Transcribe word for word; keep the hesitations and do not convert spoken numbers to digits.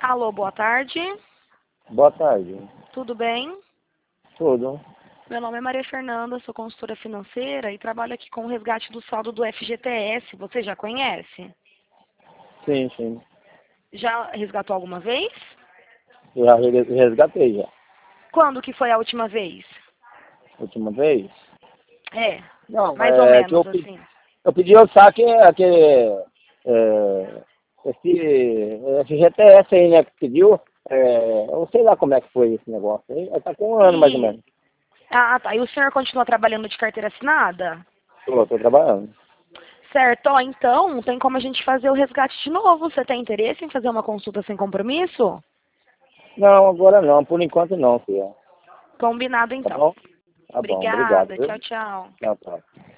Alô, boa tarde. Boa tarde. Tudo bem? Tudo. Meu nome é Maria Fernanda, sou consultora financeira e trabalho aqui com o resgate do saldo do F G T S. Você já conhece? Sim, sim. Já resgatou alguma vez? Já re- resgatei já. Quando que foi a última vez? Última vez? É, Não, mais ou é que eu, menos pe- assim. eu pedi o saque, aquele, é, esse F G T S aí, né, que pediu. É, eu sei lá como é que foi esse negócio aí. Tá com um ano mais ou E... menos. Ah, tá. E o senhor continua trabalhando de carteira assinada? Tô, tô trabalhando. Certo, ó, então tem como a gente fazer o resgate de novo. Você tem interesse em fazer uma consulta sem compromisso? Não, agora não. Por enquanto não, filha. Combinado Tá então. bom? Tá bom, obrigado, Obrigada, viu? tchau, tchau. Tchau, tchau.